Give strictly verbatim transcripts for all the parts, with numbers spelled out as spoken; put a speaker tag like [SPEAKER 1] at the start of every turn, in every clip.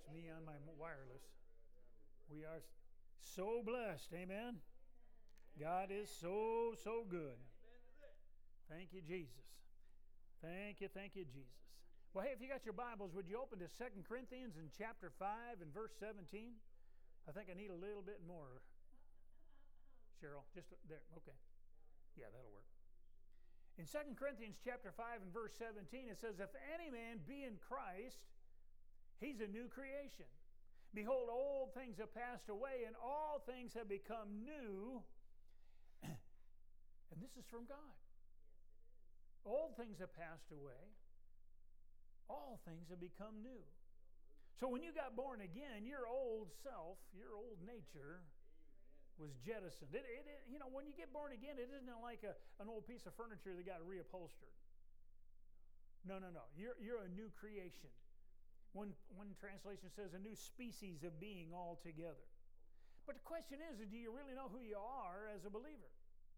[SPEAKER 1] It's me on my wireless. We are so blessed. Amen. God is so, so good. Thank you, Jesus. Thank you, thank you, Jesus. Well, hey, if you got your Bibles, would you open to Second Corinthians in chapter five and verse seventeen? I think I need a little bit more. Cheryl, just there. Okay. Yeah, that'll work. In Second Corinthians chapter five and verse seventeen, it says, if any man be in Christ, he's a new creation. Behold, old things have passed away, and all things have become new. And this is from God. Old things have passed away. All things have become new. So when you got born again, your old self, your old nature was jettisoned. It, it, it, you know, when you get born again, it isn't like a, an old piece of furniture that got reupholstered. No, no, no. You're, you're a new creation. One, one translation says a new species of being altogether. But the question is, do you really know who you are as a believer?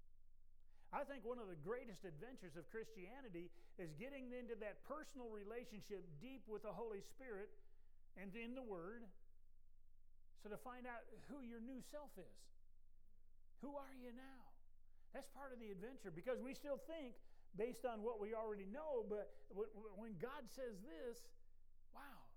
[SPEAKER 1] I think one of the greatest adventures of Christianity is getting into that personal relationship deep with the Holy Spirit and in the Word, so to find out who your new self is. Who are you now? That's part of the adventure, because we still think based on what we already know, but when God says this, wow.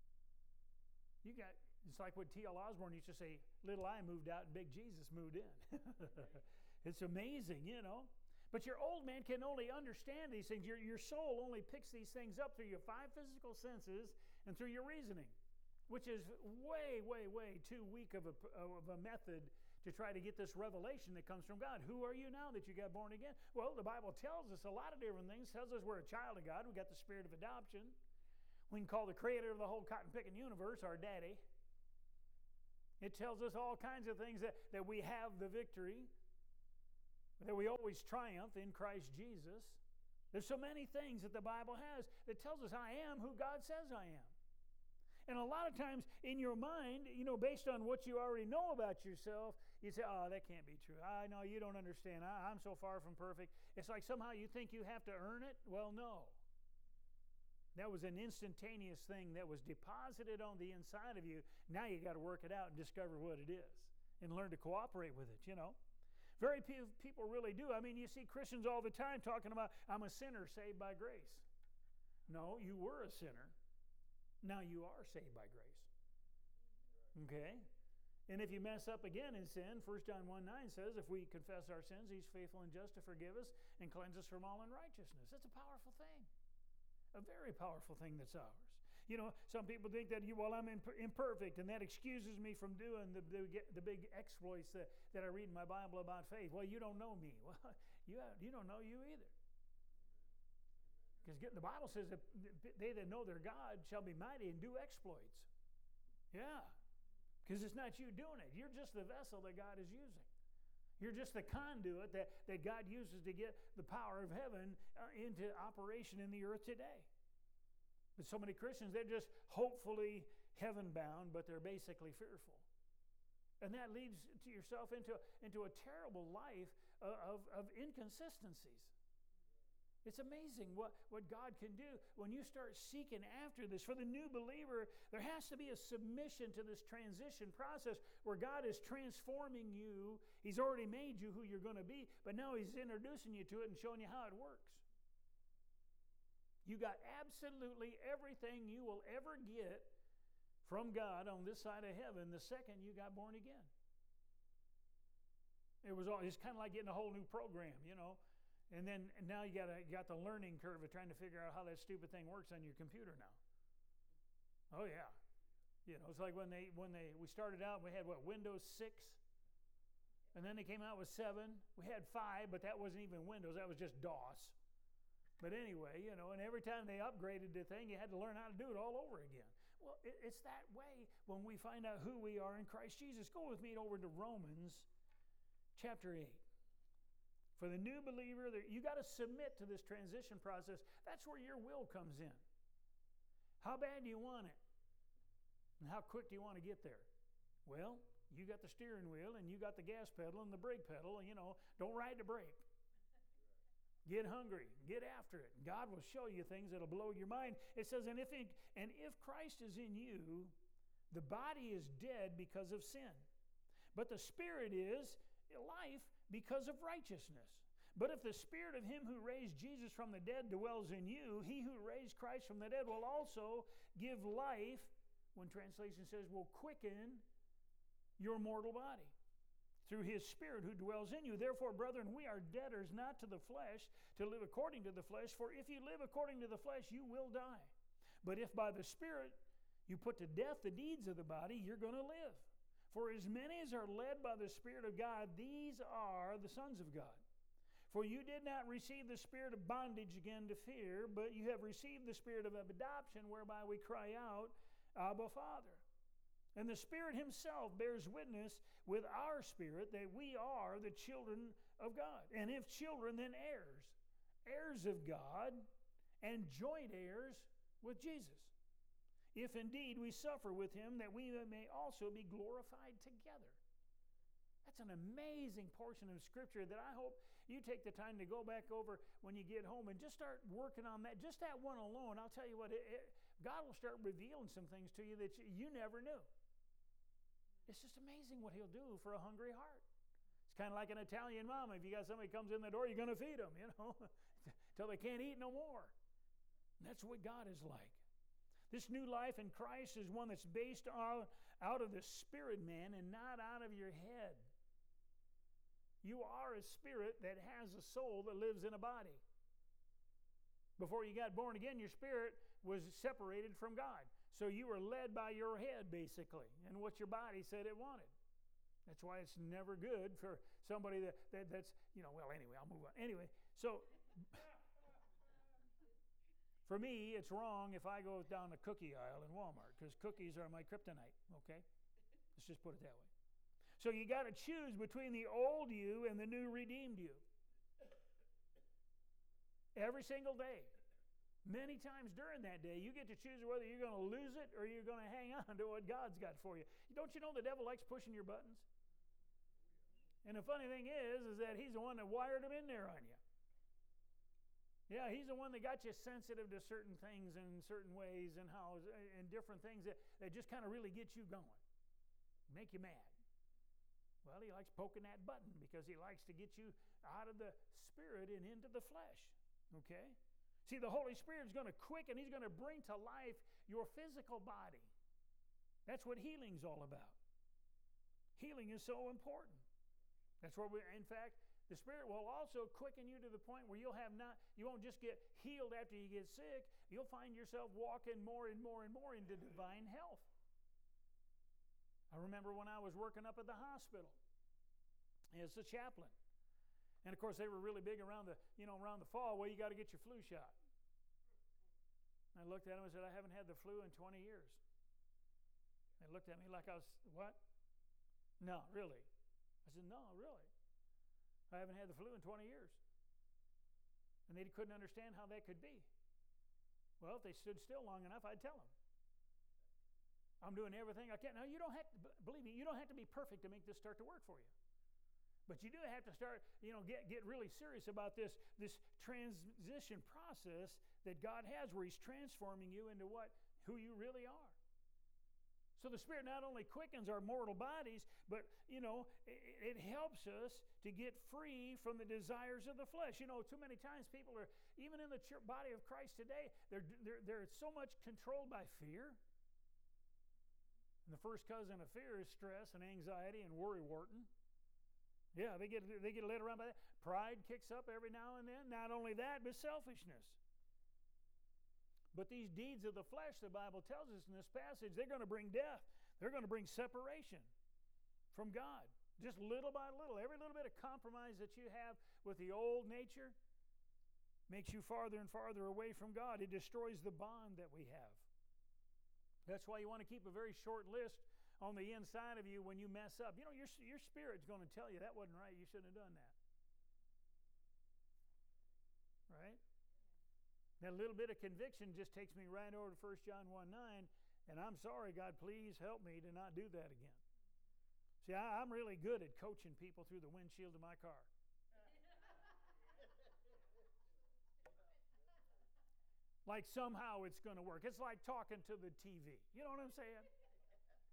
[SPEAKER 1] You got, it's like what T L Osborne used to say, little I moved out and big Jesus moved in. It's amazing, you know. But your old man can only understand these things. Your, your soul only picks these things up through your five physical senses and through your reasoning, which is way, way, way too weak of a, of a method to try to get this revelation that comes from God. Who are you now that you got born again? Well, the Bible tells us a lot of different things. It tells us we're a child of God. We got the spirit of adoption. We can call the creator of the whole cotton-picking universe our daddy. It tells us all kinds of things, that, that we have the victory, that we always triumph in Christ Jesus. There's so many things that the Bible has that tells us I am who God says I am. And a lot of times in your mind, you know, based on what you already know about yourself, you say, oh, that can't be true. I know you don't understand. I, I'm so far from perfect. It's like somehow you think you have to earn it. Well, no. That was an instantaneous thing that was deposited on the inside of you. Now you got to work it out and discover what it is and learn to cooperate with it, you know. Very few people really do. I mean, you see Christians all the time talking about, I'm a sinner saved by grace. No, you were a sinner. Now you are saved by grace. Okay? And if you mess up again in sin, First John one nine says, if we confess our sins, He's faithful and just to forgive us and cleanse us from all unrighteousness. That's a powerful thing. A very powerful thing that's ours. You know, some people think that, you, well, I'm imp- imperfect, and that excuses me from doing the, the, the big exploits that, that I read in my Bible about faith. Well, you don't know me. Well, you, have, you don't know you either. Because the Bible says that they that know their God shall be mighty and do exploits. Yeah. Because it's not you doing it. You're just the vessel that God is using. You're just the conduit that, that God uses to get the power of heaven uh, into operation in the earth today. But so many Christians, they're just hopefully heaven-bound, but they're basically fearful. And that leads to yourself into, into a terrible life of, of, of inconsistencies. It's amazing what, what God can do when you start seeking after this. For the new believer, there has to be a submission to this transition process where God is transforming you. He's already made you who you're going to be, but now He's introducing you to it and showing you how it works. You got absolutely everything you will ever get from God on this side of heaven the second you got born again. It was all, it's kind of like getting a whole new program, you know. And then and now you got a, you got the learning curve of trying to figure out how that stupid thing works on your computer now. Oh yeah, you know, it's like when they when they we started out, we had what, Windows six, and then they came out with seven. We had five, but that wasn't even Windows; that was just DOS. But anyway, you know, and every time they upgraded the thing, you had to learn how to do it all over again. Well, it, it's that way when we find out who we are in Christ Jesus. Go with me over to Romans chapter eight. For the new believer, you got to submit to this transition process. That's where your will comes in. How bad do you want it? And how quick do you want to get there? Well, you got the steering wheel and you got the gas pedal and the brake pedal, and you know, don't ride the brake. Get hungry. Get after it. God will show you things that'll blow your mind. It says, and if it, and if Christ is in you, The body is dead because of sin, but the spirit is life because of righteousness. But if the spirit of him who raised Jesus from the dead dwells in you, he who raised Christ from the dead will also give life, when translation says will quicken your mortal body through his spirit who dwells in you. Therefore, brethren, we are debtors not to the flesh to live according to the flesh, for if you live according to the flesh, you will die. But if by the spirit you put to death the deeds of the body, you're going to live. For as many as are led by the Spirit of God, these are the sons of God. For you did not receive the spirit of bondage again to fear, but you have received the spirit of adoption, whereby we cry out, Abba, Father. And the Spirit himself bears witness with our spirit that we are the children of God. And if children, then heirs, heirs of God, and joint heirs with Jesus. If indeed we suffer with him, that we may also be glorified together. That's an amazing portion of Scripture that I hope you take the time to go back over when you get home and just start working on that. Just that one alone, I'll tell you what, it, it, God will start revealing some things to you that you, you never knew. It's just amazing what he'll do for a hungry heart. It's kind of like an Italian mama. If you got somebody comes in the door, you're going to feed them, you know, until they can't eat no more. And that's what God is like. This new life in Christ is one that's based on, out of the spirit man and not out of your head. You are a spirit that has a soul that lives in a body. Before you got born again, your spirit was separated from God. So you were led by your head, basically, and what your body said it wanted. That's why it's never good for somebody that, that that's, you know, well, anyway, I'll move on. Anyway, so for me, it's wrong if I go down the cookie aisle in Walmart, because cookies are my kryptonite, okay? Let's just put it that way. So you got to choose between the old you and the new redeemed you. Every single day. Many times during that day, you get to choose whether you're going to lose it or you're going to hang on to what God's got for you. Don't you know the devil likes pushing your buttons? And the funny thing is, is that he's the one that wired them in there on you. Yeah, he's the one that got you sensitive to certain things in certain ways and how and different things that, that just kind of really get you going, make you mad. Well, he likes poking that button because he likes to get you out of the spirit and into the flesh. Okay? See, the Holy Spirit is going to quicken, he's going to bring to life your physical body. That's what healing's all about. Healing is so important. That's where we, in fact, the Spirit will also quicken you to the point where you'll have not, you won't just get healed after you get sick, you'll find yourself walking more and more and more into divine health. I remember when I was working up at the hospital as a chaplain. And of course they were really big around the, you know, around the fall, well, you got to get your flu shot. And I looked at him and said, I haven't had the flu in twenty years. They looked at me like I was, what? No, really? I said, no, really. I haven't had the flu in twenty years. And they couldn't understand how that could be. Well, if they stood still long enough, I'd tell them. I'm doing everything I can. Now, you don't have to, believe me, you don't have to be perfect to make this start to work for you. But you do have to start, you know, get, get really serious about this, this transition process that God has where he's transforming you into what, who you really are. So the Spirit not only quickens our mortal bodies, but, you know, it, it helps us to get free from the desires of the flesh. You know, too many times people are, even in the church, body of Christ today, they're, they're, they're so much controlled by fear. And the first cousin of fear is stress and anxiety and worry-warting. Yeah, they get they get led around by that. Pride kicks up every now and then. Not only that, but selfishness. But these deeds of the flesh, the Bible tells us in this passage, they're going to bring death. They're going to bring separation from God. Just little by little. Every little bit of compromise that you have with the old nature makes you farther and farther away from God. It destroys the bond that we have. That's why you want to keep a very short list on the inside of you when you mess up. You know, your, your spirit's going to tell you that wasn't right. You shouldn't have done that. Right? That little bit of conviction just takes me right over to First John one nine, and I'm sorry, God, please help me to not do that again. See, I, I'm really good at coaching people through the windshield of my car. Like somehow it's going to work. It's like talking to the T V. You know what I'm saying?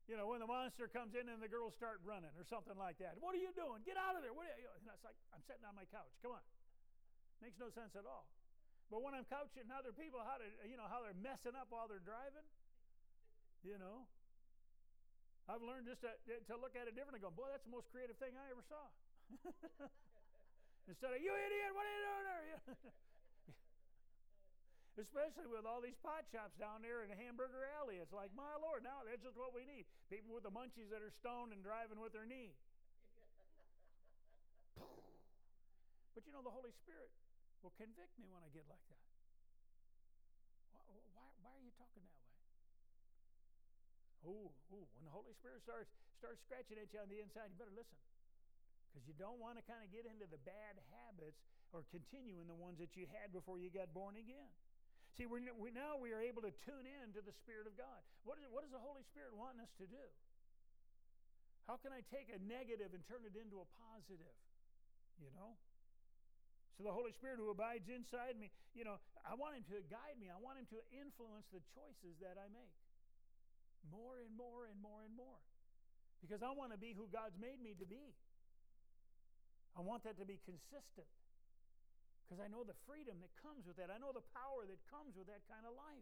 [SPEAKER 1] You know, when the monster comes in and the girls start running or something like that. What are you doing? Get out of there. What are you? And it's like, I'm sitting on my couch. Come on. Makes no sense at all. But when I'm coaching other people how to, you know, how they're messing up while they're driving, you know, I've learned just to, to look at it differently and go, boy, that's the most creative thing I ever saw. Instead of, you idiot, what are you doing there? Especially with all these pot shops down there in the Hamburger Alley. It's like, my Lord, now that's just what we need. People with the munchies that are stoned and driving with their knee. But you know, the Holy Spirit will convict me when I get like that. Why, why, why are you talking that way? Oh, oh, when the Holy Spirit starts, starts scratching at you on the inside, you better listen. Because you don't want to kind of get into the bad habits or continue in the ones that you had before you got born again. See, we're, we, now we are able to tune in to the Spirit of God. What, is, what does the Holy Spirit want us to do? How can I take a negative and turn it into a positive? You know? So the Holy Spirit who abides inside me, you know, I want Him to guide me. I want Him to influence the choices that I make. More and more and more and more. Because I want to be who God's made me to be. I want that to be consistent. Because I know the freedom that comes with that. I know the power that comes with that kind of life.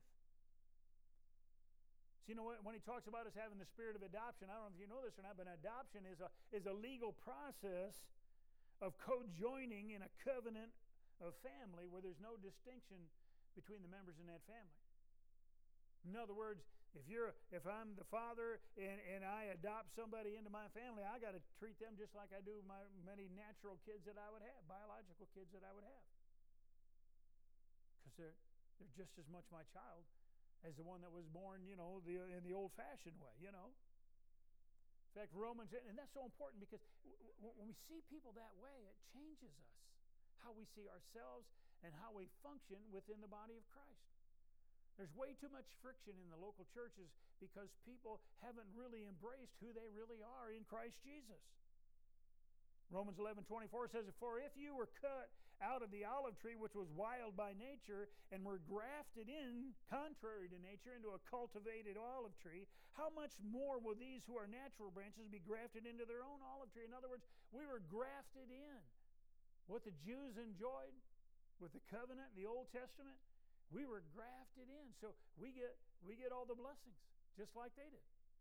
[SPEAKER 1] So you know what, when he talks about us having the spirit of adoption, I don't know if you know this or not, but adoption is a, is a legal process of co-joining in a covenant of family where there's no distinction between the members in that family. In other words, if you're if I'm the father and, and I adopt somebody into my family, I got to treat them just like I do my many natural kids that I would have, biological kids that I would have. Because they're they're just as much my child as the one that was born, you know, the, in the old-fashioned way, you know. In fact, Romans, and that's so important because when we see people that way, it changes us, how we see ourselves and how we function within the body of Christ. There's way too much friction in the local churches because people haven't really embraced who they really are in Christ Jesus. Romans eleven twenty-four says, for if you were cut out of the olive tree which was wild by nature and were grafted in, contrary to nature, into a cultivated olive tree, how much more will these who are natural branches be grafted into their own olive tree? In other words, we were grafted in. What the Jews enjoyed with the covenant in the Old Testament, we were grafted in. So we get, we get all the blessings, just like they did.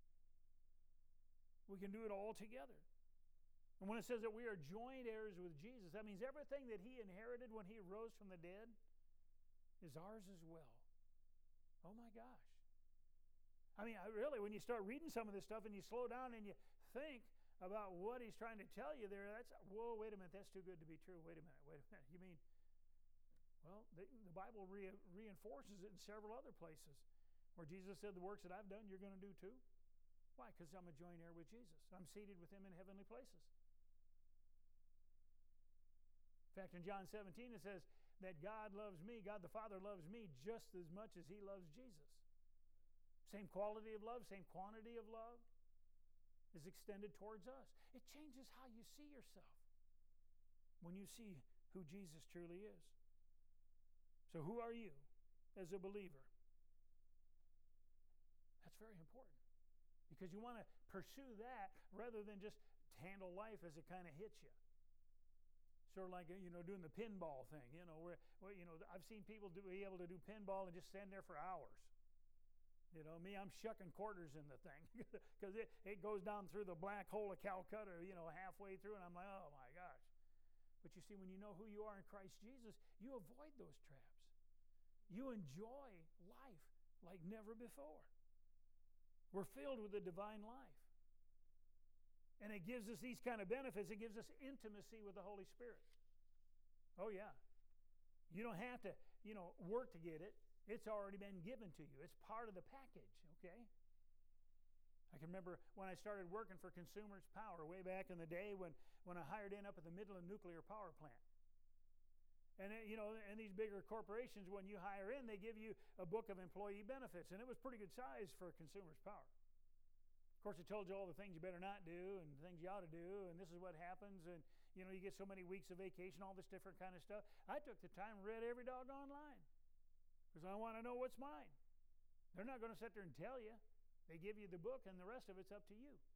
[SPEAKER 1] We can do it all together. And when it says that we are joint heirs with Jesus, that means everything that He inherited when He rose from the dead is ours as well. Oh my gosh. I mean, I really, when you start reading some of this stuff and you slow down and you think about what He's trying to tell you there, that's, whoa, wait a minute, that's too good to be true. Wait a minute, wait a minute. You mean, well, the, the Bible re- reinforces it in several other places where Jesus said, the works that I've done, you're going to do too. Why? Because I'm a joint heir with Jesus. I'm seated with Him in heavenly places. In fact, in John seventeen, it says that God loves me, God the Father loves me just as much as He loves Jesus. Same quality of love, same quantity of love is extended towards us. It changes how you see yourself when you see who Jesus truly is. So who are you as a believer? That's very important because you want to pursue that rather than just handle life as it kind of hits you. Sort of like, you know, doing the pinball thing, you know, where, where you know, I've seen people do, be able to do pinball and just stand there for hours. You know, me, I'm shucking quarters in the thing because it, it goes down through the black hole of Calcutta, you know, halfway through, and I'm like, oh my gosh. But you see, when you know who you are in Christ Jesus, you avoid those traps. You enjoy life like never before. We're filled with the divine life. And it gives us these kind of benefits. It gives us intimacy with the Holy Spirit. Oh, yeah. You don't have to, you know, work to get it. It's already been given to you. It's part of the package, okay? I can remember when I started working for Consumers Power way back in the day when, when I hired in up at the Midland Nuclear Power Plant. And, it, you know, and these bigger corporations, when you hire in, they give you a book of employee benefits. And it was pretty good size for Consumers Power. Of course, it told you all the things you better not do and the things you ought to do, and this is what happens, and, you know, you get so many weeks of vacation, all this different kind of stuff. I took the time and read every doggone line because I want to know what's mine. They're not going to sit there and tell you. They give you the book, and the rest of it's up to you.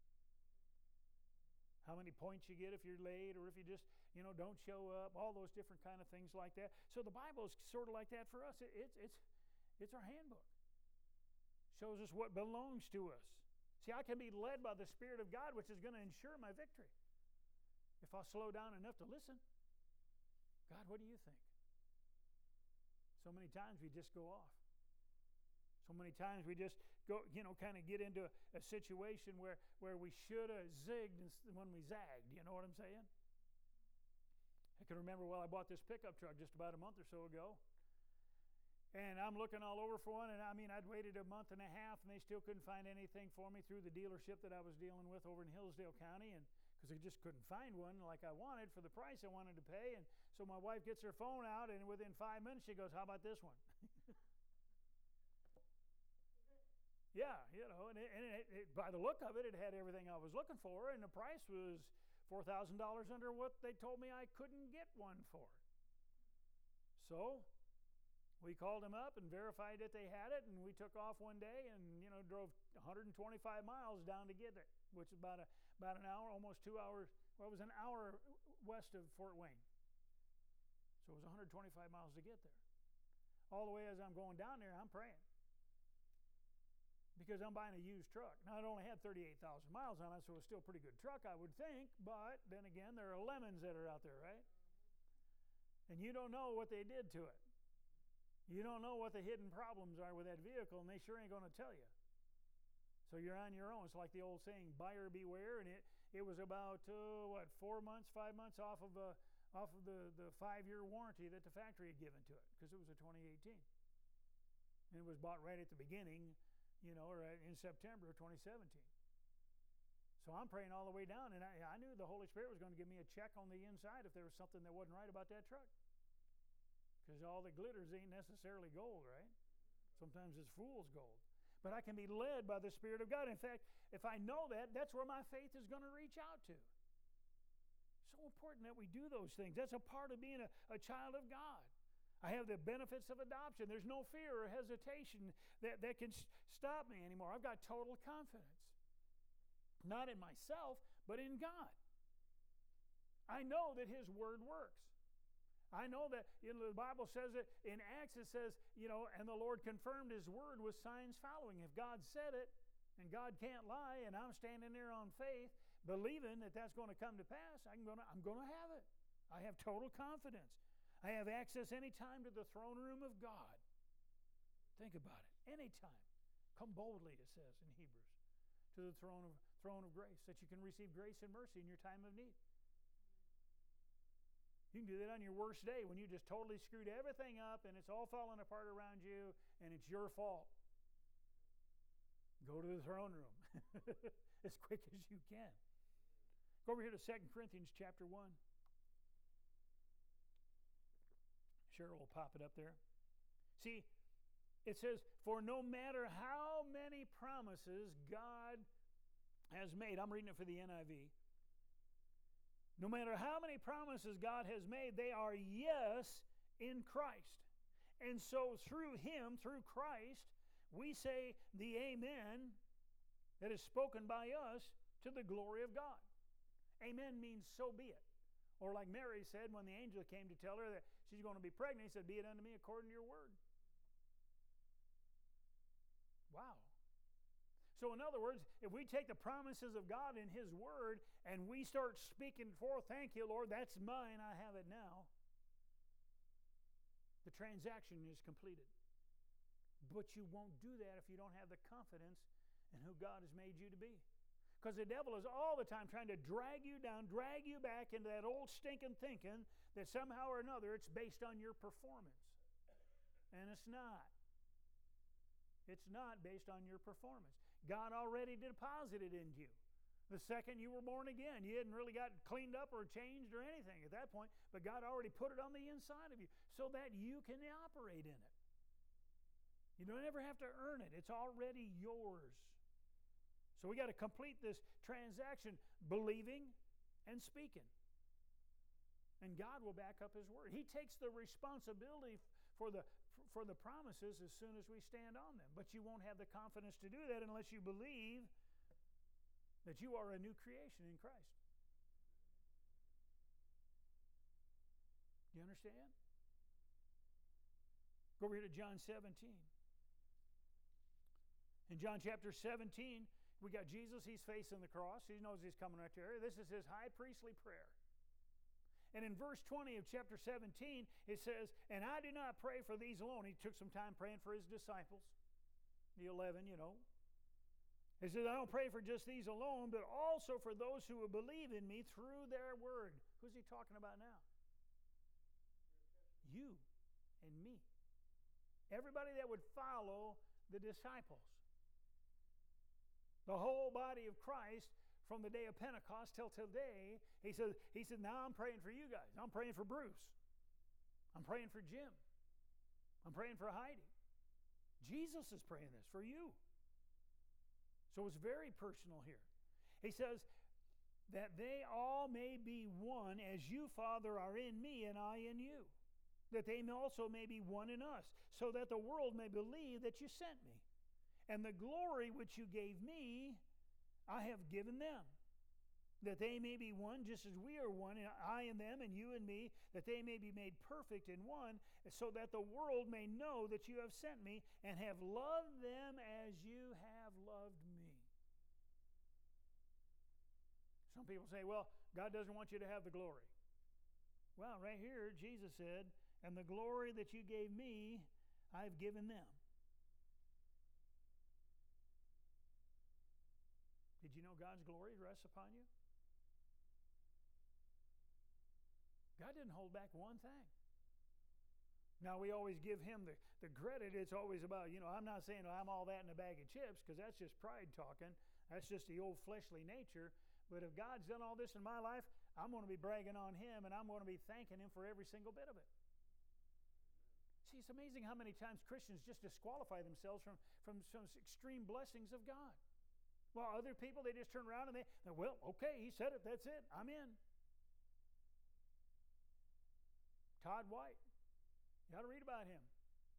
[SPEAKER 1] How many points you get if you're late, or if you just, you know, don't show up, all those different kind of things like that. So the Bible is sort of like that for us. It, it's, it's, it's our handbook. Shows us what belongs to us. See, I can be led by the Spirit of God, which is going to ensure my victory. If I'll slow down enough to listen. God, what do you think? So many times we just go off. So many times we just go, you know, kind of get into a, a situation where, where we should have zigged when we zagged. You know what I'm saying? I can remember, well, I bought this pickup truck just about a month or so ago. And I'm looking all over for one. And I mean, I'd waited a month and a half, and they still couldn't find anything for me through the dealership that I was dealing with over in Hillsdale County. And because they just couldn't find one like I wanted for the price I wanted to pay. And so my wife gets her phone out, and within five minutes she goes, how about this one? Yeah, you know, and, it, and it, it, by the look of it, it had everything I was looking for, and the price was four thousand dollars under what they told me I couldn't get one for. So we called them up and verified that they had it, and we took off one day and, you know, drove one hundred twenty-five miles down to get it, which is about, a, about an hour, almost two hours. Well, it was an hour west of Fort Wayne. So it was one hundred twenty-five miles to get there. All the way as I'm going down there, I'm praying. Because I'm buying a used truck. Now, it only had thirty-eight thousand miles on it, so it's still a pretty good truck, I would think. But then again, there are lemons that are out there, right? And you don't know what they did to it. You don't know what the hidden problems are with that vehicle, and they sure ain't going to tell you. So you're on your own. It's like the old saying, buyer beware. And it, it was about, uh, what, four months, five months off of, uh, off of the, the five-year warranty that the factory had given to it, because it was a twenty eighteen. And it was bought right at the beginning, you know, or in September of twenty seventeen. So I'm praying all the way down, and I, I knew the Holy Spirit was going to give me a check on the inside if there was something that wasn't right about that truck. Because all that glitters ain't necessarily gold, right? Sometimes it's fool's gold. But I can be led by the Spirit of God. In fact, if I know that, that's where my faith is going to reach out to. So important that we do those things. That's a part of being a, a child of God. I have the benefits of adoption. There's no fear or hesitation that, that can stop me anymore. I've got total confidence. Not in myself, but in God. I know that His Word works. I know that, you know, the Bible says it in Acts, it says, you know, and the Lord confirmed His Word with signs following. If God said it, and God can't lie, and I'm standing there on faith, believing that that's going to come to pass, I'm going to, I'm going to have it. I have total confidence. I have access anytime to the throne room of God. Think about it. Anytime. Come boldly, it says in Hebrews, to the throne of, throne of grace, that you can receive grace and mercy in your time of need. You can do that on your worst day when you just totally screwed everything up and it's all falling apart around you and it's your fault. Go to the throne room as quick as you can. Go over here to Second Corinthians chapter one. Cheryl will pop it up there. See, it says, for no matter how many promises God has made, I'm reading it for the N I V. No matter how many promises God has made, they are yes in Christ. And so through Him, through Christ, we say the amen that is spoken by us to the glory of God. Amen means so be it. Or like Mary said when the angel came to tell her that she's going to be pregnant, he said, be it unto me according to your word. Wow. So in other words, if we take the promises of God in His word and we start speaking forth, thank you, Lord, that's mine, I have it now, the transaction is completed. But you won't do that if you don't have the confidence in who God has made you to be. Because the devil is all the time trying to drag you down, drag you back into that old stinking thinking that somehow or another it's based on your performance. And it's not. It's not based on your performance. God already deposited in you. The second you were born again, you hadn't really got cleaned up or changed or anything at that point, but God already put it on the inside of you so that you can operate in it. You don't ever have to earn it. It's already yours. So we got to complete this transaction believing and speaking. And God will back up His word. He takes the responsibility for the for the promises as soon as we stand on them. But you won't have the confidence to do that unless you believe that you are a new creation in Christ. Do you understand? Go over here to John seventeen. In John chapter seventeen, we got Jesus. He's facing the cross. He knows he's coming right there. This is his high priestly prayer. And in verse twenty of chapter seventeen, it says, "And I do not pray for these alone." He took some time praying for his disciples, the eleven, you know. He says, "I don't pray for just these alone, but also for those who will believe in me through their word." Who's he talking about now? You and me. Everybody that would follow the disciples. The whole body of Christ from the day of Pentecost till today. He said, he said, now I'm praying for you guys. I'm praying for Bruce. I'm praying for Jim. I'm praying for Heidi. Jesus is praying this for you. So it's very personal here. He says, that they all may be one, as you, Father, are in me and I in you. That they also may be one in us, so that the world may believe that you sent me. And the glory which you gave me, I have given them. That they may be one, just as we are one, and I and them, and you and me, that they may be made perfect in one, so that the world may know that you have sent me, and have loved them as you have loved me. Some people say, well, God doesn't want you to have the glory. Well, right here, Jesus said, and the glory that you gave me, I've given them. Did you know God's glory rests upon you? God didn't hold back one thing. Now, we always give him the, the credit. It's always about, you know, I'm not saying, oh, I'm all that in a bag of chips, because that's just pride talking. That's just the old fleshly nature. But if God's done all this in my life, I'm going to be bragging on him, and I'm going to be thanking him for every single bit of it. See, it's amazing how many times Christians just disqualify themselves from, from some extreme blessings of God. While other people, they just turn around and they, well, okay, he said it, that's it, I'm in. Todd White, you ought to read about him.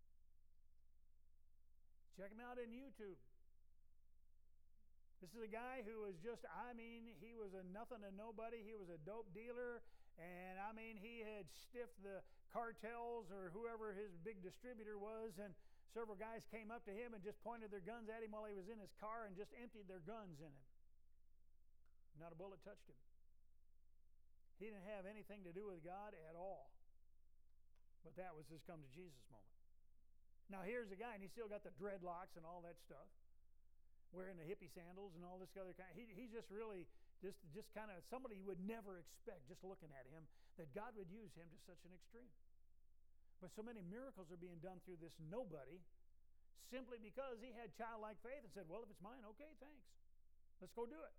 [SPEAKER 1] Check him out on YouTube. This is a guy who was just, I mean, he was a nothing and nobody. He was a dope dealer. And I mean, he had stiffed the cartels or whoever his big distributor was. And several guys came up to him and just pointed their guns at him while he was in his car and just emptied their guns in him. Not a bullet touched him. He didn't have anything to do with God at all. But that was his come to Jesus moment. Now here's a guy, and he's still got the dreadlocks and all that stuff, wearing the hippie sandals and all this other kind. He, he's just really, just, just kind of somebody you would never expect, just looking at him, that God would use him to such an extreme. But so many miracles are being done through this nobody, simply because he had childlike faith and said, well, if it's mine, okay, thanks. Let's go do it.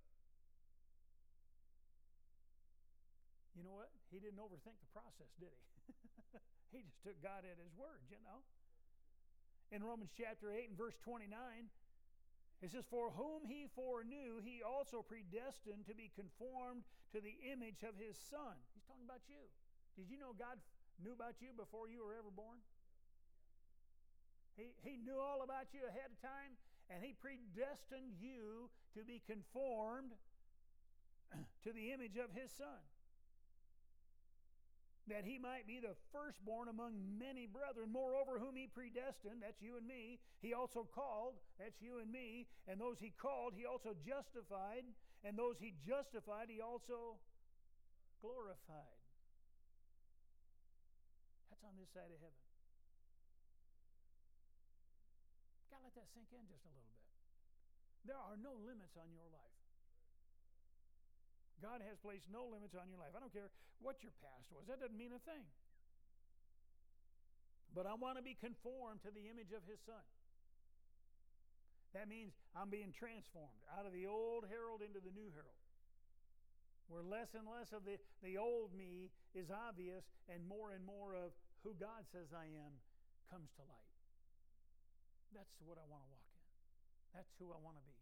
[SPEAKER 1] You know what? He didn't overthink the process, did he? He just took God at his word, you know. In Romans chapter eight and verse twenty-nine, it says, for whom he foreknew, he also predestined to be conformed to the image of his Son. He's talking about you. Did you know God knew about you before you were ever born? He, he knew all about you ahead of time, and he predestined you to be conformed to the image of his Son, that he might be the firstborn among many brethren. Moreover, whom he predestined, that's you and me, he also called, that's you and me, and those he called, he also justified, and those he justified, he also glorified. That's on this side of heaven. Got to let that sink in just a little bit. There are no limits on your life. God has placed no limits on your life. I don't care what your past was. That doesn't mean a thing. But I want to be conformed to the image of his Son. That means I'm being transformed out of the old Harold into the new Harold, where less and less of the, the old me is obvious and more and more of who God says I am comes to light. That's what I want to walk in. That's who I want to be.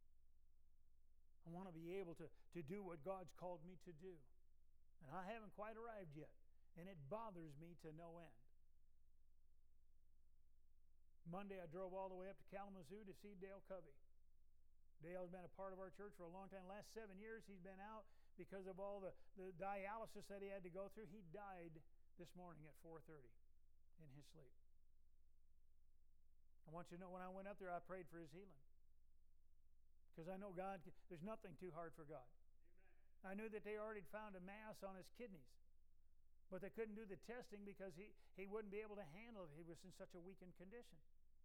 [SPEAKER 1] I want to be able to, to do what God's called me to do. And I haven't quite arrived yet. And it bothers me to no end. Monday, I drove all the way up to Kalamazoo to see Dale Covey. Dale's been a part of our church for a long time. Last seven years, he's been out because of all the, the dialysis that he had to go through. He died this morning at four thirty in his sleep. I want you to know, when I went up there, I prayed for his healing. Because I know God, there's nothing too hard for God. Amen. I knew that they already found a mass on his kidneys. But they couldn't do the testing because he, he wouldn't be able to handle it. He was in such a weakened condition.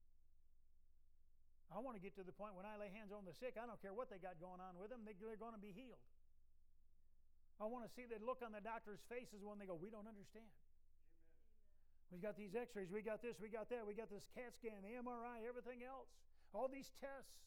[SPEAKER 1] I want to get to the point when I lay hands on the sick, I don't care what they got going on with them, they, they're going to be healed. I want to see the look on the doctor's faces when they go, we don't understand. Amen. We got these x-rays, we got this, we got that, we got this CAT scan, the M R I, everything else. All these tests.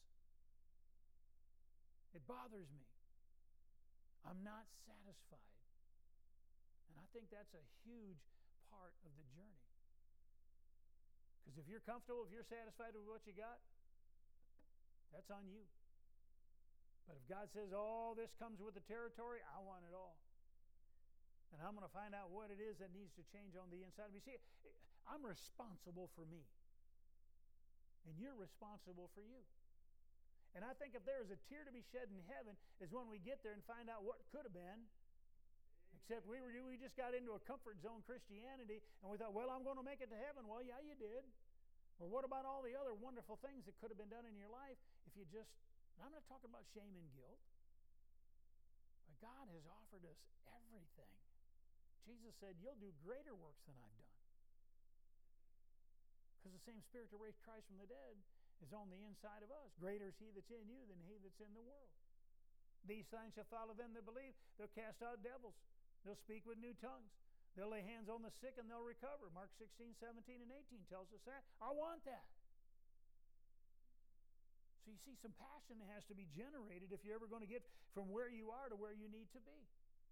[SPEAKER 1] It bothers me. I'm not satisfied. And I think that's a huge part of the journey. Because if you're comfortable, if you're satisfied with what you got, that's on you. But if God says, all this comes with the territory, I want it all. And I'm going to find out what it is that needs to change on the inside of me. See, I'm responsible for me. And you're responsible for you. And I think if there is a tear to be shed in heaven, is when we get there and find out what could have been. Except we were we just got into a comfort zone Christianity, and we thought, well, I'm going to make it to heaven. Well, yeah, you did. Or what about all the other wonderful things that could have been done in your life if you just, I'm not talking about shame and guilt, but God has offered us everything. Jesus said, you'll do greater works than I've done. Because the same Spirit that raised Christ from the dead is on the inside of us. Greater is He that's in you than he that's in the world. These signs shall follow them that believe. They'll cast out devils. They'll speak with new tongues. They'll lay hands on the sick and they'll recover. Mark sixteen, seventeen, and eighteen tells us that. I want that. So you see, some passion has to be generated if you're ever going to get from where you are to where you need to be.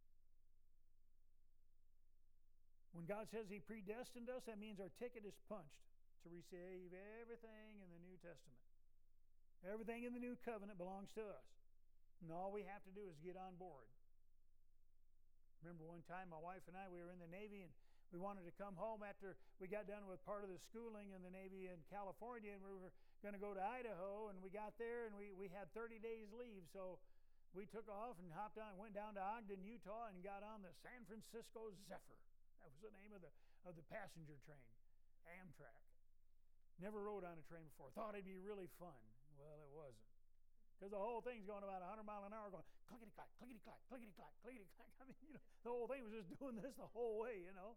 [SPEAKER 1] When God says He predestined us, that means our ticket is punched to receive everything in the New Testament. Everything in the New Covenant belongs to us. And all we have to do is get on board. Remember one time my wife and I, we were in the Navy and we wanted to come home after we got done with part of the schooling in the Navy in California, and we were going to go to Idaho, and we got there and we, we had thirty days leave. So we took off and hopped on, went down to Ogden, Utah, and got on the San Francisco Zephyr. That was the name of the of the passenger train, Amtrak. Never rode on a train before. Thought it'd be really fun. Well, it wasn't. Because the whole thing's going about one hundred miles an hour, going clickety-clack, clickety-clack, clickety-clack, clickety-clack. I mean, you know, the whole thing was just doing this the whole way, you know.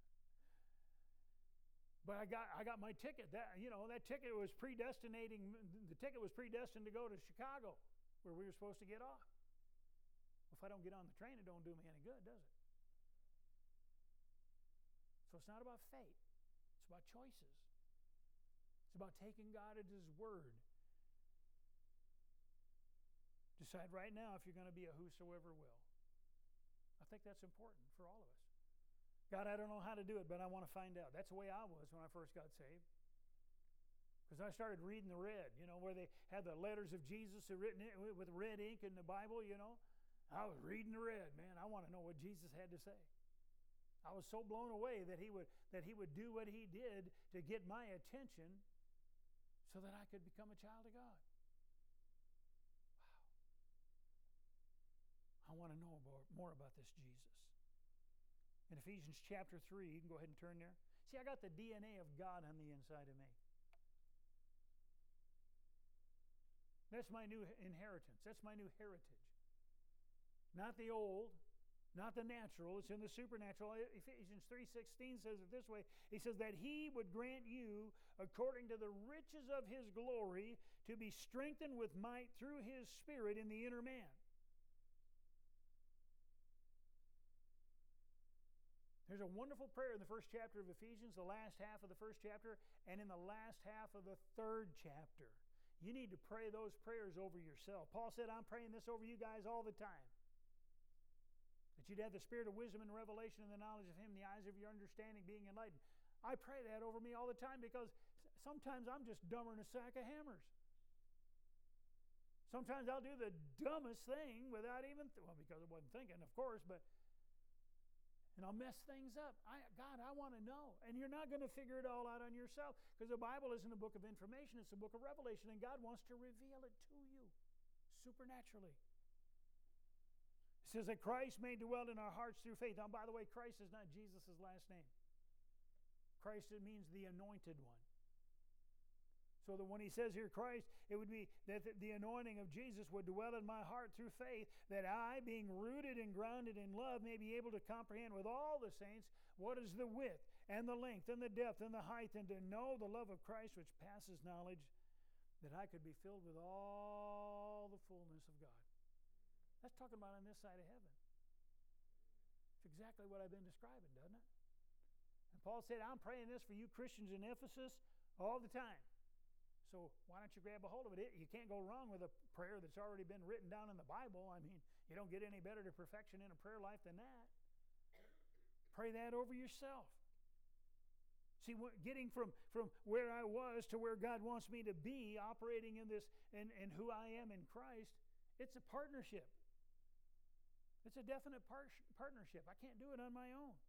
[SPEAKER 1] But I got I got my ticket. That you know, that ticket was predestinating. The ticket was predestined to go to Chicago, where we were supposed to get off. Well, if I don't get on the train, it don't do me any good, does it? So it's not about fate. It's about choices. It's about taking God at His word. Decide right now if you're going to be a whosoever will. I think that's important for all of us. God, I don't know how to do it, but I want to find out. That's the way I was when I first got saved. Because I started reading the red, you know, where they had the letters of Jesus written with red ink in the Bible, you know. I was reading the red, man. I want to know what Jesus had to say. I was so blown away that he would that he would do what He did to get my attention so that I could become a child of God. I want to know about, more about this Jesus. In Ephesians chapter three, you can go ahead and turn there. See, I got the D N A of God on the inside of me. That's my new inheritance. That's my new heritage. Not the old, not the natural. It's in the supernatural. Ephesians three sixteen says it this way. He says that He would grant you, according to the riches of His glory, to be strengthened with might through His Spirit in the inner man. There's a wonderful prayer in the first chapter of Ephesians, the last half of the first chapter, and in the last half of the third chapter. You need to pray those prayers over yourself. Paul said, I'm praying this over you guys all the time. That you'd have the spirit of wisdom and revelation and the knowledge of Him, the eyes of your understanding being enlightened. I pray that over me all the time because sometimes I'm just dumber than a sack of hammers. Sometimes I'll do the dumbest thing without even, th- well, because I wasn't thinking, of course, but And I'll mess things up. I, God, I want to know. And you're not going to figure it all out on yourself, because the Bible isn't a book of information. It's a book of revelation, and God wants to reveal it to you supernaturally. It says that Christ may dwell in our hearts through faith. Now, by the way, Christ is not Jesus' last name. Christ, it means the anointed one. So that when he says here Christ, it would be that the anointing of Jesus would dwell in my heart through faith, that I, being rooted and grounded in love, may be able to comprehend with all the saints what is the width and the length and the depth and the height, and to know the love of Christ which passes knowledge, that I could be filled with all the fullness of God. That's talking about on this side of heaven. It's exactly what I've been describing, doesn't it? And Paul said, I'm praying this for you Christians in Ephesus all the time. So why don't you grab a hold of it? You can't go wrong with a prayer that's already been written down in the Bible. I mean, you don't get any better to perfection in a prayer life than that. Pray that over yourself. See, getting from, from where I was to where God wants me to be, operating in this and, and who I am in Christ, it's a partnership. It's a definite par- partnership. I can't do it on my own.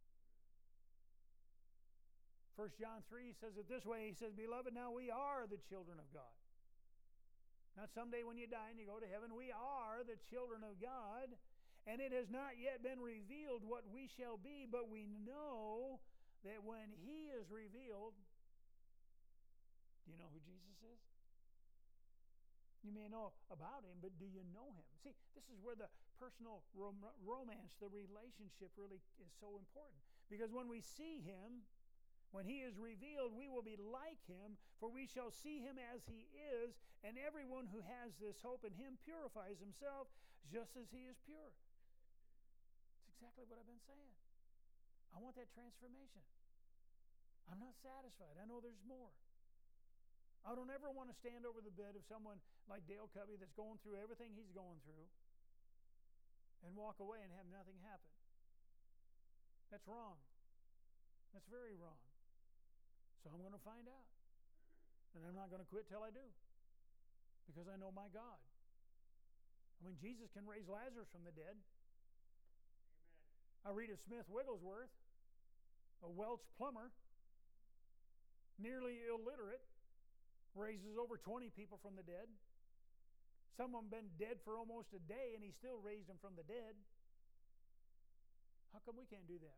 [SPEAKER 1] First John three says it this way. He says, Beloved, now we are the children of God. Not someday when you die and you go to heaven. We are the children of God, and it has not yet been revealed what we shall be, but we know that when He is revealed. Do you know who Jesus is? You may know about Him, but do you know Him? See, this is where the personal rom- romance, the relationship really is so important. Because when we see Him, when He is revealed, we will be like Him, for we shall see Him as He is, and everyone who has this hope in Him purifies himself just as He is pure. It's exactly what I've been saying. I want that transformation. I'm not satisfied. I know there's more. I don't ever want to stand over the bed of someone like Dale Covey that's going through everything he's going through and walk away and have nothing happen. That's wrong. That's very wrong. So I'm going to find out. And I'm not going to quit till I do. Because I know my God. I mean, Jesus can raise Lazarus from the dead. Amen. I read of Smith Wigglesworth, a Welsh plumber, nearly illiterate, raises over twenty people from the dead. Some of them been dead for almost a day, and he still raised them from the dead. How come we can't do that?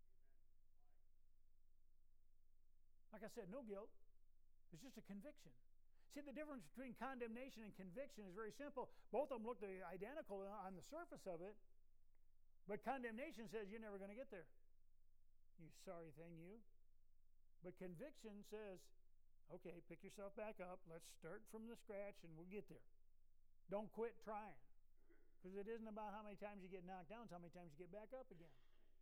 [SPEAKER 1] Like I said, no guilt. It's just a conviction. See, the difference between condemnation and conviction is very simple. Both of them look identical on the surface of it, but condemnation says you're never going to get there. You sorry thing, you. But conviction says, okay, pick yourself back up. Let's start from the scratch and we'll get there. Don't quit trying. Because it isn't about how many times you get knocked down, it's how many times you get back up again.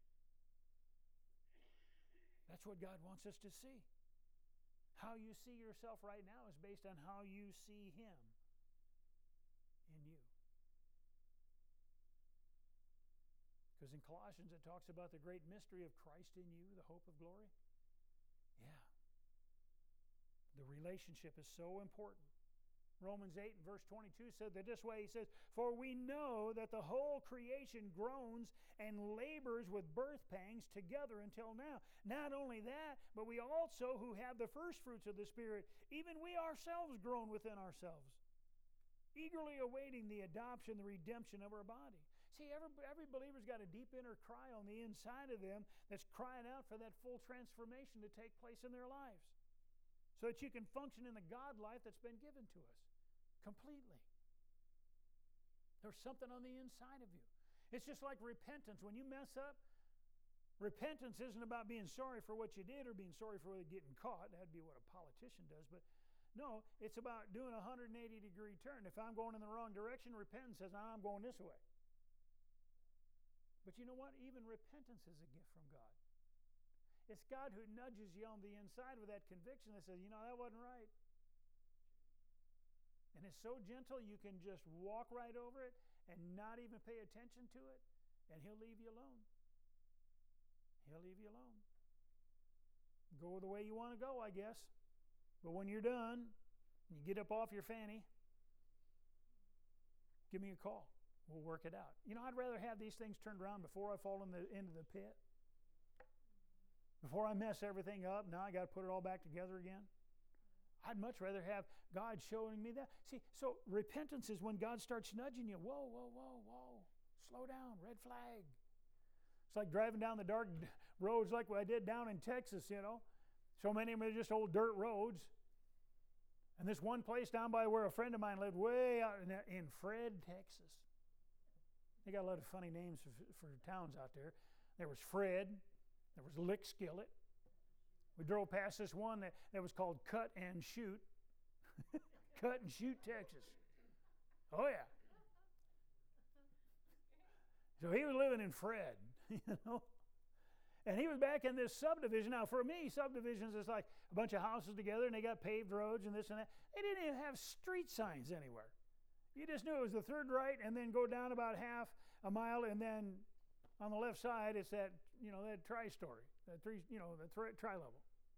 [SPEAKER 1] That's what God wants us to see. How you see yourself right now is based on how you see Him in you. Because in Colossians it talks about the great mystery of Christ in you, the hope of glory. Yeah. The relationship is so important. Romans eight and verse twenty-two said that this way. He says, For we know that the whole creation groans and labors with birth pangs together until now. Not only that, but we also who have the first fruits of the Spirit, even we ourselves groan within ourselves, eagerly awaiting the adoption, the redemption of our body. See, every, every believer's got a deep inner cry on the inside of them that's crying out for that full transformation to take place in their lives, so that you can function in the God life that's been given to us completely. There's something on the inside of you. It's just like repentance. When you mess up, repentance isn't about being sorry for what you did or being sorry for getting caught. That'd be what a politician does. But no, it's about doing a one hundred eighty degree turn. If I'm going in the wrong direction, repentance says, no, I'm going this way. But you know what? Even repentance is a gift from God. It's God who nudges you on the inside with that conviction that says, you know, that wasn't right. And it's so gentle you can just walk right over it and not even pay attention to it, and He'll leave you alone. He'll leave you alone. Go the way you want to go, I guess. But when you're done, you get up off your fanny, give me a call. We'll work it out. You know, I'd rather have these things turned around before I fall in the, into the pit before I mess everything up. Now I got to put it all back together again. I'd much rather have God showing me that. See, so repentance is when God starts nudging you. Whoa, whoa, whoa, whoa. Slow down, red flag. It's like driving down the dark roads like what I did down in Texas, you know. So many of them are just old dirt roads. And this one place down by where a friend of mine lived, way out in, in Fred, Texas. They got a lot of funny names for, for towns out there. There was Fred. There was Lick Skillet. We drove past this one that, that was called Cut and Shoot. Cut and Shoot, Texas. Oh, yeah. So he was living in Fred, you know. And he was back in this subdivision. Now, for me, subdivisions is like a bunch of houses together, and they got paved roads and this and that. They didn't even have street signs anywhere. You just knew it was the third right, and then go down about half a mile, and then on the left side, it's that, you know, that tri-story, that three, you know, the tri- tri-level.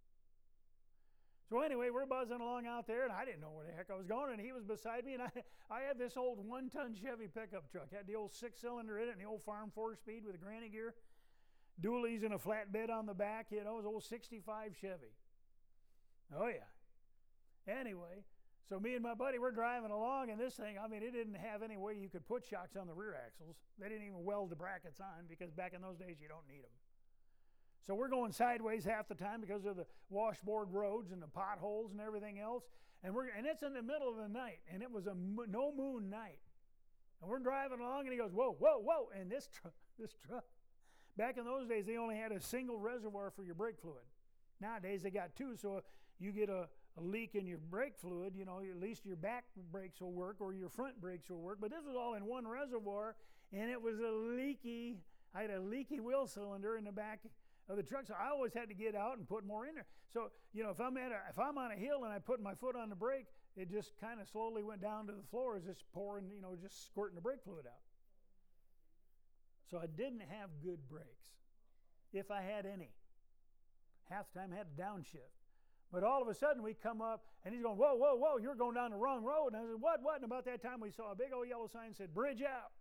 [SPEAKER 1] So anyway, we're buzzing along out there, and I didn't know where the heck I was going, and he was beside me, and I, I had this old one-ton Chevy pickup truck. Had the old six-cylinder in it, and the old farm four-speed with a granny gear, dualies and a flatbed on the back, you know, it was old sixty-five Chevy. Oh, yeah. Anyway, so me and my buddy, we're driving along, and this thing, I mean, it didn't have any way you could put shocks on the rear axles. They didn't even weld the brackets on, because back in those days, you don't need them. So we're going sideways half the time because of the washboard roads and the potholes and everything else. And we're and it's in the middle of the night, and it was a no moon night. And we're driving along, and he goes, whoa, whoa, whoa. And this truck, this truck, back in those days, they only had a single reservoir for your brake fluid. Nowadays, they got two, so if you get a, a leak in your brake fluid, you know, at least your back brakes will work or your front brakes will work. But this was all in one reservoir, and it was a leaky, I had a leaky wheel cylinder in the back of the truck, so I always had to get out and put more in there. So, you know, if I'm at a, if I'm on a hill and I put my foot on the brake, it just kind of slowly went down to the floor as it's pouring, you know, just squirting the brake fluid out. So I didn't have good brakes, if I had any. Half the time I had to downshift. But all of a sudden we come up, and he's going, whoa, whoa, whoa, you're going down the wrong road. And I said, what, what? And about that time we saw a big old yellow sign that said, bridge out.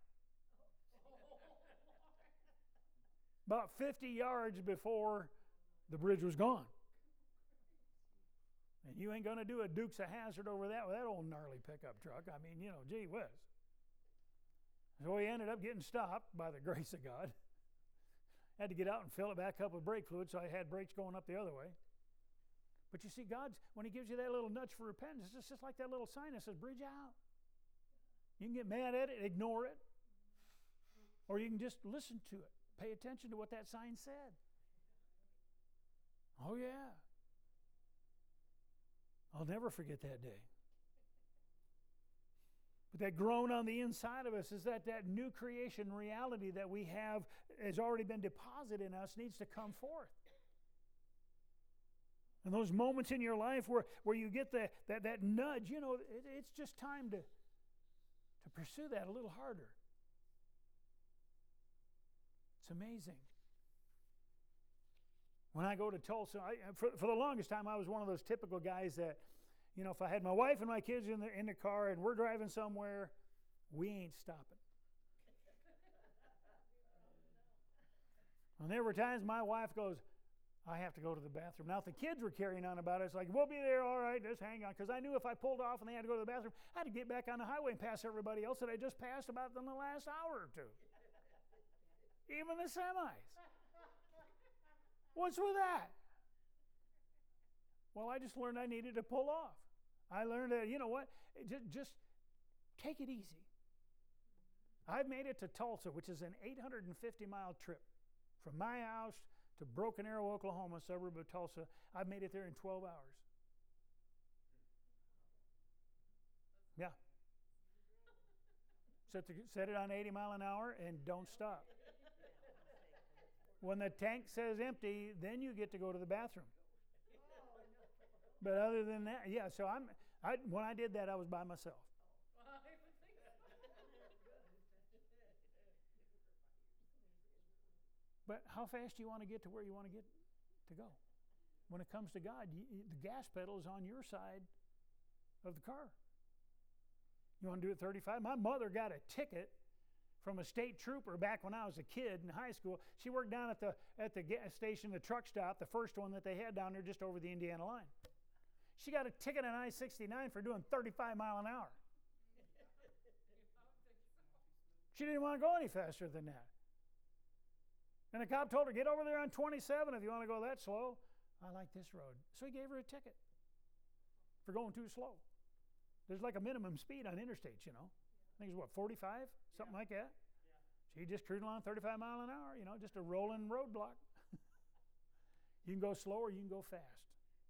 [SPEAKER 1] About fifty yards before the bridge was gone. And you ain't going to do a Dukes of Hazzard over that with that old gnarly pickup truck. I mean, you know, gee whiz. So we ended up getting stopped by the grace of God. Had to get out and fill it back up with brake fluid, so I had brakes going up the other way. But you see, God's, when he gives you that little nudge for repentance, it's just like that little sign that says, bridge out. You can get mad at it, ignore it, or you can just listen to it. Pay attention to what that sign said. Oh, yeah. I'll never forget that day. But that groan on the inside of us is that that new creation reality that we have has already been deposited in us needs to come forth. And those moments in your life where, where you get the, that, that nudge, you know, it, it's just time to, to pursue that a little harder. It's amazing. When I go to Tulsa, I, for, for the longest time, I was one of those typical guys that, you know, if I had my wife and my kids in the, in the car and we're driving somewhere, we ain't stopping. And there were times my wife goes, I have to go to the bathroom. Now, if the kids were carrying on about it, it's like, we'll be there, all right, just hang on. Because I knew if I pulled off and they had to go to the bathroom, I had to get back on the highway and pass everybody else that I just passed about in the last hour or two. Even the semis. What's with that? Well, I just learned I needed to pull off. I learned that, you know what, just, just take it easy. I've made it to Tulsa, which is an eight hundred fifty mile trip from my house to Broken Arrow, Oklahoma, suburb of Tulsa. I've made it there in twelve hours. Yeah. Set, the, set it on eighty mile an hour and don't stop. When the tank says empty, then you get to go to the bathroom. But other than that, yeah, so I'm, I, when I did that, I was by myself. But how fast do you want to get to where you want to get to go? When it comes to God, you, the gas pedal is on your side of the car. You want to do it thirty-five? My mother got a ticket from a state trooper back when I was a kid in high school. She worked down at the at the gas station, the truck stop, the first one that they had down there just over the Indiana line. She got a ticket on I sixty-nine for doing thirty-five mile an hour. She didn't want to go any faster than that. And the cop told her, get over there on twenty-seven if you want to go that slow. I like this road. So he gave her a ticket for going too slow. There's like a minimum speed on interstates, you know. I think it's what, forty-five? Something yeah. like that. Yeah. She just cruising along thirty-five mile an hour, you know, just a rolling roadblock. You can go slow or you can go fast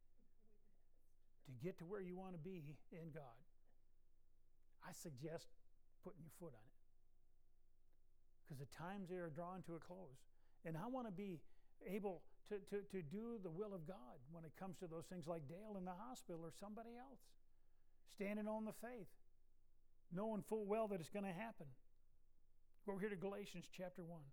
[SPEAKER 1] to get to where you want to be in God. I suggest putting your foot on it, because the times they are drawing to a close. And I want to be able to, to, to do the will of God when it comes to those things like Dale in the hospital or somebody else. Standing on the faith, knowing full well that it's going to happen. Go over here to Galatians chapter one.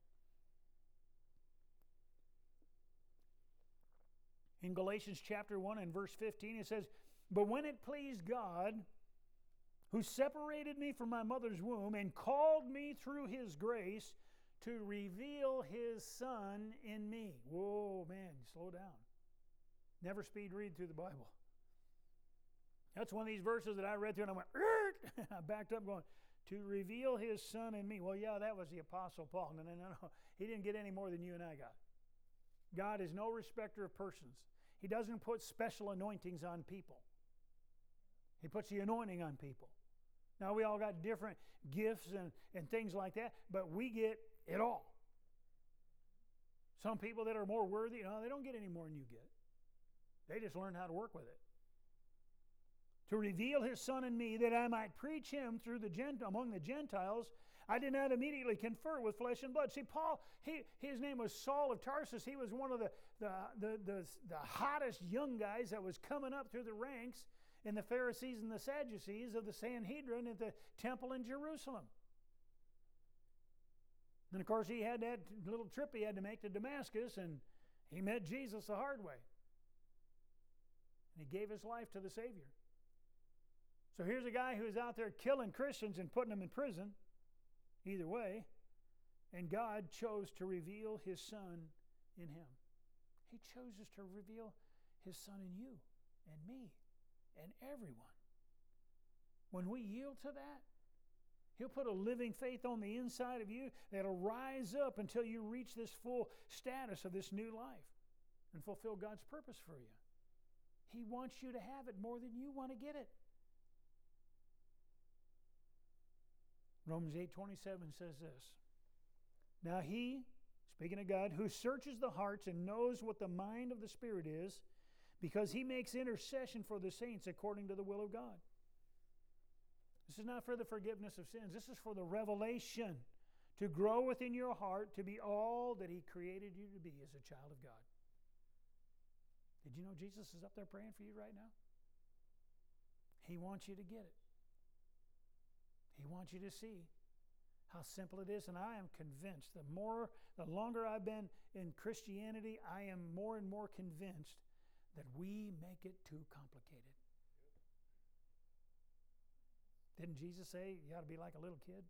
[SPEAKER 1] In Galatians chapter one and verse fifteen, it says, but when it pleased God, who separated me from my mother's womb and called me through His grace to reveal His Son in me. Whoa, man, slow down. Never speed read through the Bible. That's one of these verses that I read through and I went, I backed up going, to reveal His Son in me. Well, yeah, that was the Apostle Paul. No, no, no, no. He didn't get any more than you and I got. God is no respecter of persons. He doesn't put special anointings on people. He puts the anointing on people. Now, we all got different gifts and, and things like that, but we get it all. Some people that are more worthy, you know, they don't get any more than you get. They just learn how to work with it. To reveal His Son in me, that I might preach Him through the gent- among the Gentiles, I did not immediately confer with flesh and blood. See, Paul, he, his name was Saul of Tarsus. He was one of the, the, the, the, the hottest young guys that was coming up through the ranks in the Pharisees and the Sadducees of the Sanhedrin at the temple in Jerusalem. And of course, he had that little trip he had to make to Damascus, and he met Jesus the hard way. And he gave his life to the Savior. So here's a guy who's out there killing Christians and putting them in prison, either way, and God chose to reveal His Son in him. He chooses to reveal His Son in you and me and everyone. When we yield to that, He'll put a living faith on the inside of you that'll rise up until you reach this full status of this new life and fulfill God's purpose for you. He wants you to have it more than you want to get it. Romans eight twenty-seven says this. Now He, speaking of God, who searches the hearts and knows what the mind of the Spirit is, because He makes intercession for the saints according to the will of God. This is not for the forgiveness of sins. This is for the revelation to grow within your heart to be all that He created you to be as a child of God. Did you know Jesus is up there praying for you right now? He wants you to get it. He wants you to see how simple it is, and I am convinced the more, the longer I've been in Christianity, I am more and more convinced that we make it too complicated. Didn't Jesus say you ought to be like a little kid?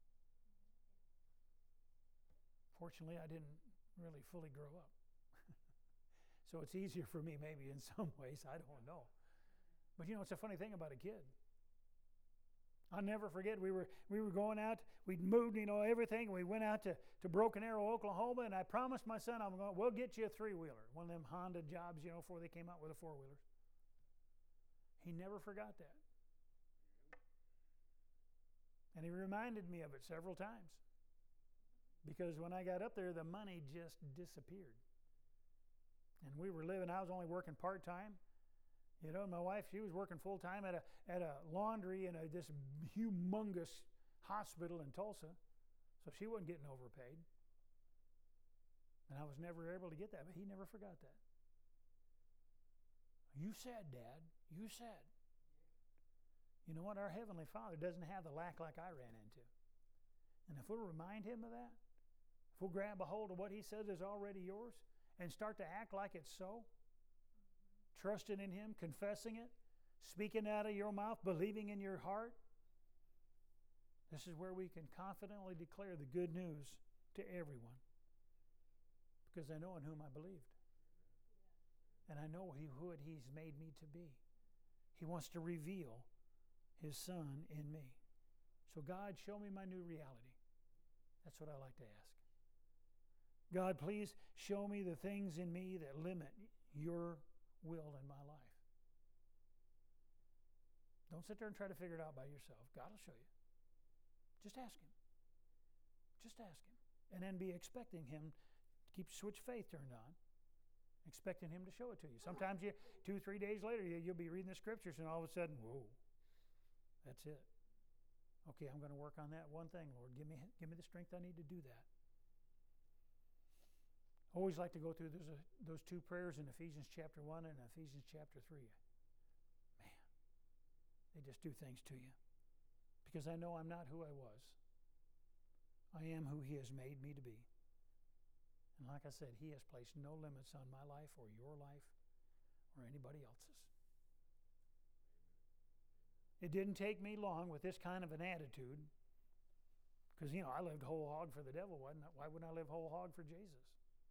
[SPEAKER 1] Fortunately, I didn't really fully grow up. So it's easier for me maybe in some ways, I don't know. But you know, it's a funny thing about a kid. I'll never forget, we were we were going out, we'd moved, you know, everything, and we went out to, to Broken Arrow, Oklahoma, and I promised my son, I'm going, we'll get you a three-wheeler, one of them Honda jobs, you know, before they came out with the four-wheelers. He never forgot that. And he reminded me of it several times. Because when I got up there, the money just disappeared. And we were living, I was only working part-time. You know, my wife, she was working full-time at a at a laundry in a, this humongous hospital in Tulsa. So she wasn't getting overpaid. And I was never able to get that, but he never forgot that. You said, Dad, you said. You know what? Our Heavenly Father doesn't have the lack like I ran into. And if we'll remind Him of that, if we'll grab a hold of what He says is already yours and start to act like it's so, trusting in Him, confessing it, speaking out of your mouth, believing in your heart, This is where we can confidently declare the good news to everyone, because I know in whom I believed. And I know who He's made me to be. He wants to reveal His Son in me. So God, show me my new reality. That's what I like to ask. God, please show me the things in me that limit your will in my life. Don't sit there and try to figure it out by yourself. God will show you. Just ask Him. Just ask Him. And then be expecting Him to keep switch faith turned on, expecting Him to show it to you. Sometimes you, two, three days later, you, you'll be reading the scriptures and all of a sudden, whoa, that's it. Okay, I'm going to work on that one thing, Lord. Give me, give me the strength I need to do that. Always like to go through those, uh, those two prayers in Ephesians chapter one and Ephesians chapter three. Man, they just do things to you. Because I know I'm not who I was. I am who He has made me to be. And like I said, He has placed no limits on my life or your life or anybody else's. It didn't take me long with this kind of an attitude, because, you know, I lived whole hog for the devil. Why not? Why wouldn't I live whole hog for Jesus?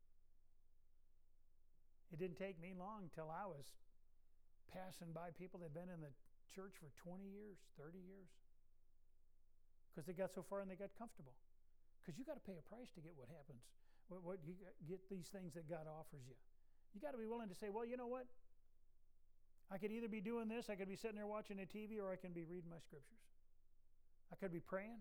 [SPEAKER 1] It didn't take me long till I was passing by people that had been in the church for twenty years, thirty years. Because they got so far and they got comfortable. Because you got to pay a price to get what happens. What, what you get these things that God offers you. You got to be willing to say, well, you know what? I could either be doing this, I could be sitting there watching a T V, or I can be reading my scriptures. I could be praying.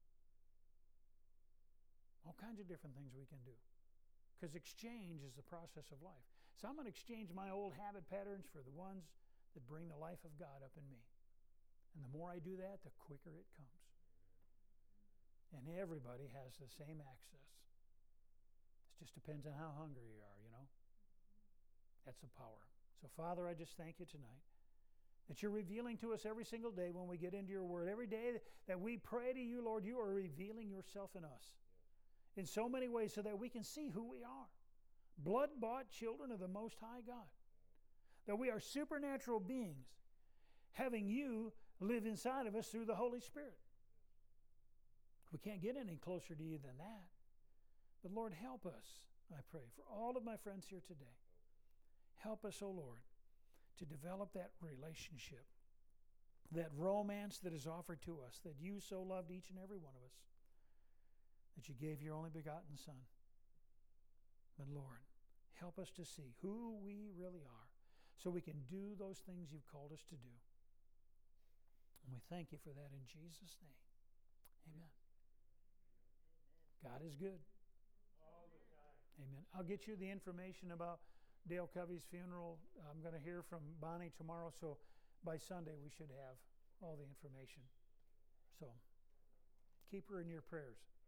[SPEAKER 1] All kinds of different things we can do. Because exchange is the process of life. So I'm going to exchange my old habit patterns for the ones that bring the life of God up in me. And the more I do that, the quicker it comes. And everybody has the same access. It just depends on how hungry you are, you know. That's the power. So, Father, I just thank you tonight that you're revealing to us every single day when we get into your word. Every day that we pray to you, Lord, you are revealing yourself in us in so many ways so that we can see who we are. Blood-bought children of the Most High God. That we are supernatural beings having you live inside of us through the Holy Spirit. We can't get any closer to you than that. But Lord, help us, I pray, for all of my friends here today. Help us, O Lord, to develop that relationship, that romance that is offered to us, that you so loved each and every one of us, that you gave your only begotten Son. But Lord, help us to see who we really are so we can do those things you've called us to do. And we thank you for that in Jesus' name. Amen. God is good.
[SPEAKER 2] All the time.
[SPEAKER 1] Amen. I'll get you the information about Dale Covey's funeral. I'm going to hear from Bonnie tomorrow, so by Sunday we should have all the information. So keep her in your prayers.